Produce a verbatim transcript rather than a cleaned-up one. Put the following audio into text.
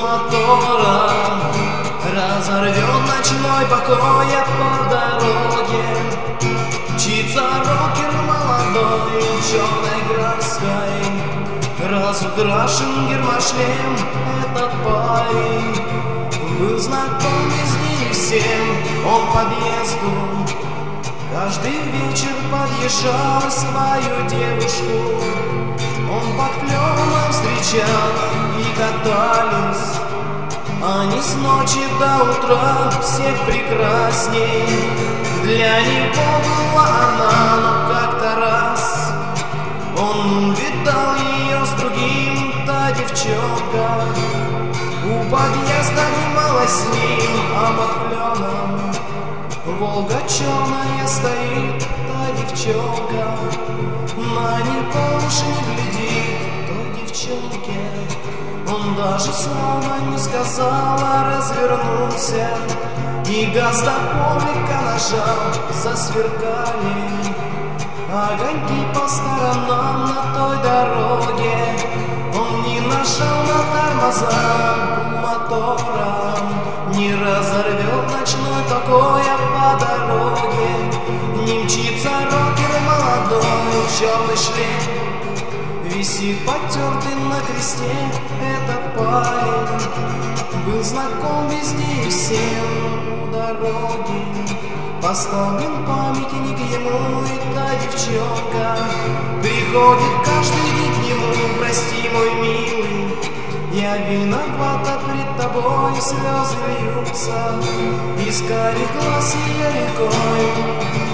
мотора разорвет ночной покой по дороге. Мчится рокер молодой черной краской, разукрашен гермошлем. Этот парень был знаком везде и всем. Он к подъезду каждый вечер подъезжал свою девушку. Он под кленом встречал и катались они с ночи до утра, всех прекрасней. Для него была она, но как-то раз он увидал ее с другим. Та девчонка у подъезда немало с ним, а под кленом Волга черная стоит. Та девчонка на него уж не глядит. Той девчонке он даже слова не сказал, а развернулся и газ до полика нажал. Засверкали огоньки по сторонам на той дороге. Он не нажал на тормоза, мотором не разорвет ночной покой по дороге. Не мчится рокер молодой, черный шлем висит потертый на кресте. Этот парень был знаком везде и всем. У дороги поставлен памятник ему, и та девчонка приходит каждый день к нему. Прости, мой милый, я виновата пред тобой. Слезы льются из карих глаз ее рекой.